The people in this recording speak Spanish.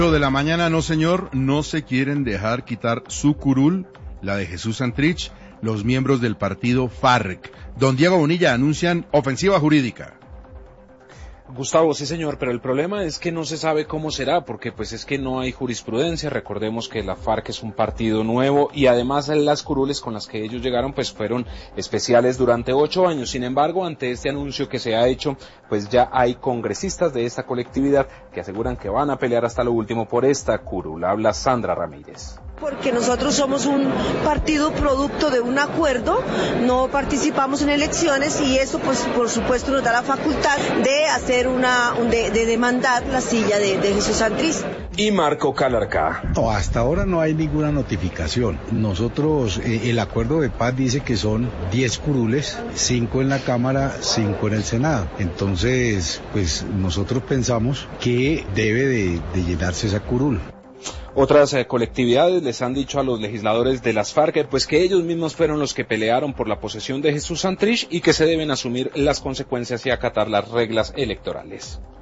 De la mañana, no señor, no se quieren dejar quitar su curul, la de Jesús Santrich, los miembros del partido FARC. Don Diego Bonilla anuncian ofensiva jurídica. Gustavo, sí señor, pero el problema es que no se sabe cómo será, porque pues es que no hay jurisprudencia. Recordemos que la FARC es un partido nuevo y además las curules con las que ellos llegaron pues fueron especiales durante 8 años. Sin embargo, ante este anuncio que se ha hecho, pues ya hay congresistas de esta colectividad que aseguran que van a pelear hasta lo último por esta curul. Habla Sandra Ramírez. Porque nosotros somos un partido producto de un acuerdo, no participamos en elecciones y eso pues por supuesto nos da la facultad de hacer de demandar la silla de Jesús Santrich. Y Marco Calarcá. No, hasta ahora no hay ninguna notificación. Nosotros, el acuerdo de paz dice que son 10 curules, 5 en la Cámara, 5 en el Senado. Entonces, pues nosotros pensamos que debe de llenarse esa curul. Otras colectividades les han dicho a los legisladores de las FARC pues que ellos mismos fueron los que pelearon por la posesión de Jesús Santrich y que se deben asumir las consecuencias y acatar las reglas electorales.